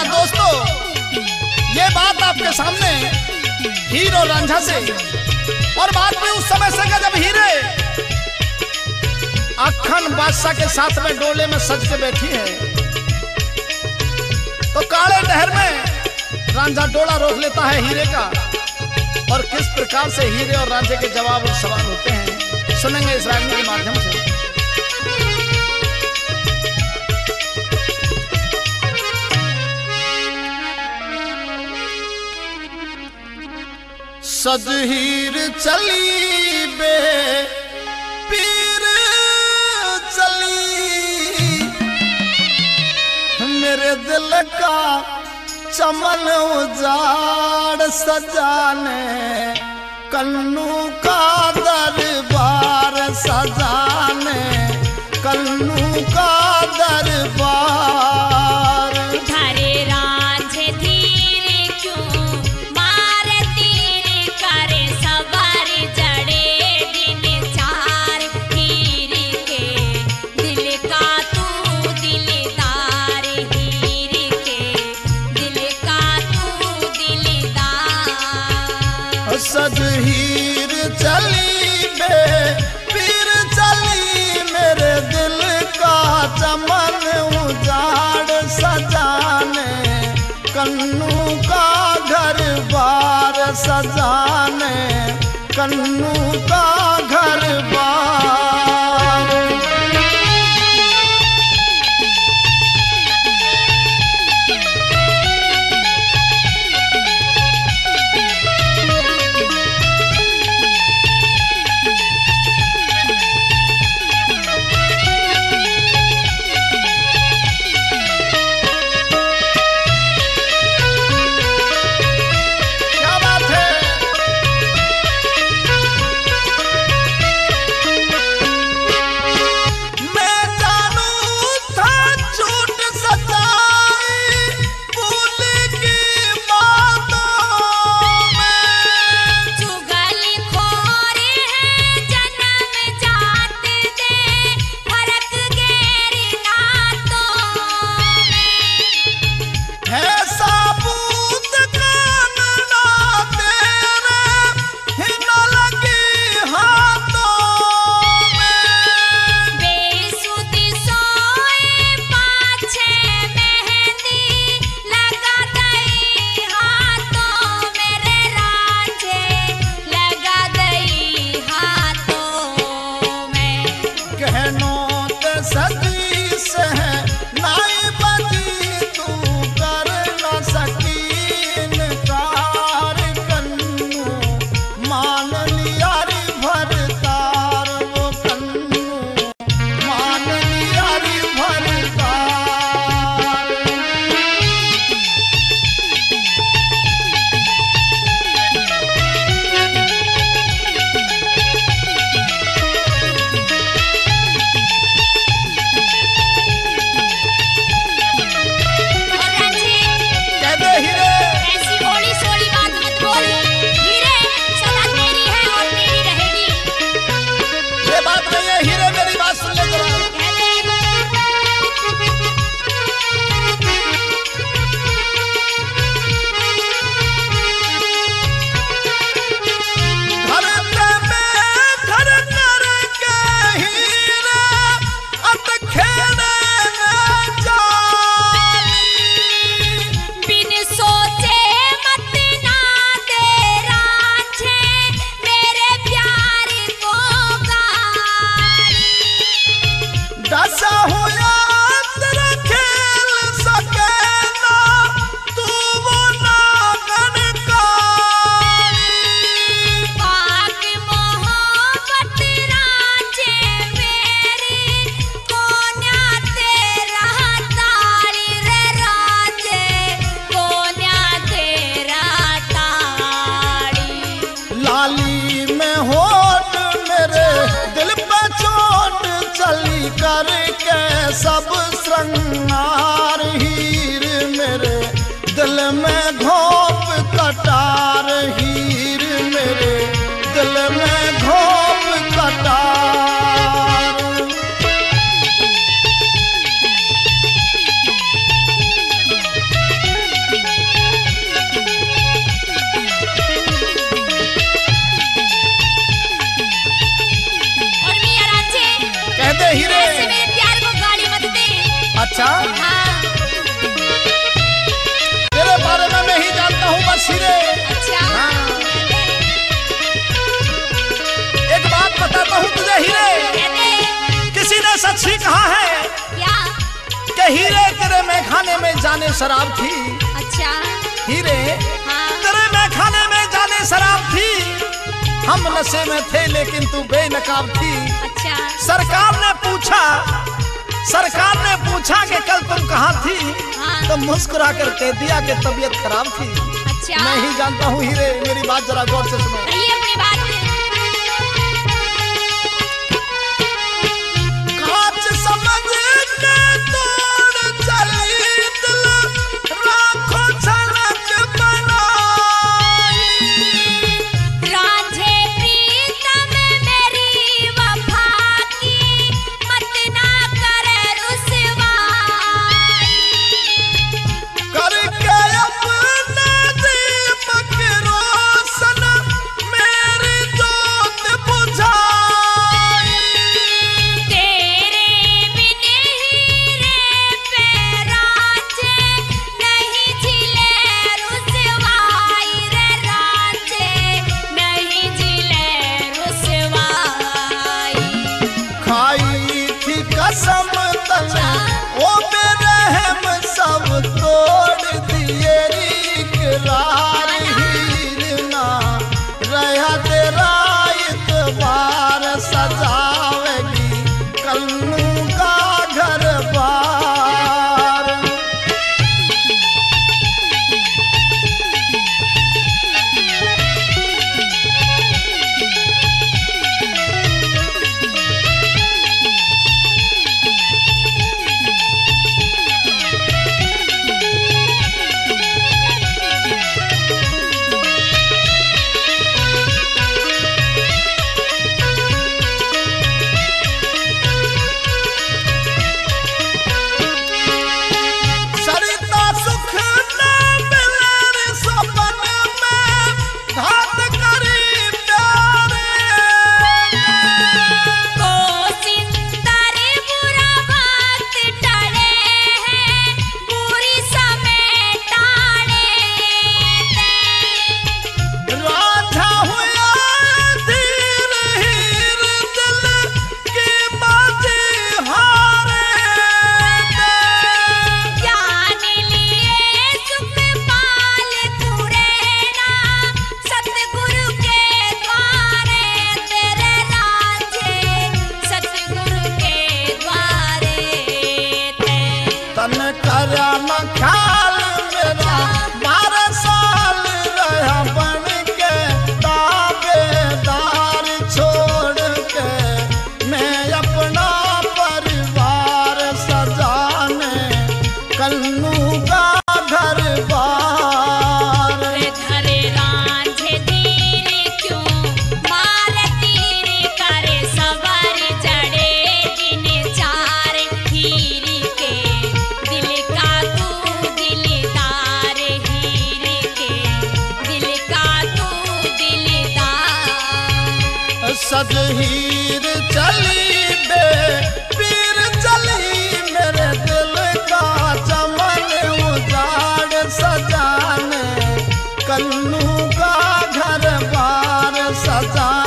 हाँ दोस्तों, ये बात आपके सामने हीर और रांझा से, और बात भी उस समय से जब हीरे अखन बादशाह के साथ में डोले में सज के बैठी है, तो काले डहर में रांझा डोला रोक लेता है हीरे का, और किस प्रकार से हीरे और रांझे के जवाब और सवाल होते हैं सुनेंगे इस रागनी के माध्यम से। सज हीर चली बे पीर चली, मेरे दिल का चमन उजाड़ सजाने, कन्नू का दरबार सजाने, कन्नू का दरबार। धारे रांझे धीरे क्यों मार तीर करे, सवार जड़े दिन चार, हीर के दिल का तू दिलदार, हीर के दिल का तू दिलदार। सज हीर चली बे पीर चली, मेरे दिल का चमन उजाड़ सजाने, कन्नू का घर बार सजाने, कन्नू का घर बार। सब श्रृंगार हीर मेरे दिल में घोप कटार, हीर मेरे दिल में घोप कटार। ये हीरे तेरे मैखाने में जाने शराब थी। अच्छा हीरे हाँ तेरे मैखाने में जाने शराब थी, हम नशे में थे लेकिन तू बेनकाब थी। अच्छा सरकार ने पूछा कि कल तुम कहाँ थी, हाँ तो मुस्कुरा कर कह दिया कि तबीयत खराब थी। अच्छा मैं ही जानता हूँ हीरे, मेरी बात जरा गौर से सुनो। कहिए अपनी बात। कांच समझ के तोड़ चली दिल, राखो झलक बनाई। रांझे प्रीतम मेरी वफा की मत ना करे रुसवाई। करके अपना दीपक रोशन मेरी जोत बुझाई। तेरे बिन हीरे पे रांझे नहीं झिले रुसवाई रे रांझे नहीं झिले रुसवाई। खाई थी कसम तने ओ बेरहम सब तोड़ दिए इकरार। हीर ना रहा तेरा इतबार, सजावेगी कन्नू का घर बार। सरिता सुख न मिले सपन में, घात करी प्यारे। को सिंदर बुरा वक्त टले हैं, बुरी समय टाले ते। राझा हुआ धीर हीर दिल की बाजी हारे दे। ज्ञान लिए सुख पाल तुरेना, सतगुरु के द्वारे तेरे रांझे सतगुरु के द्वारे ते। तन करा न ख्याल मेरा 12 साल रहा बन के ताबेदार, छोड़ के मैं अपना परिवार सजाने कन्नू का घर बार। धरे रांझे तीर क्यों मार तीर करे सवर जड़े दिन चार। हीर के दिल का तू दिलदार, हीर के दिल का तू दिलदार। सज हीर चली बे पीर चली, मेरे दिल का चमन उजाड़ सजाने कन्नू का घर बार सजा।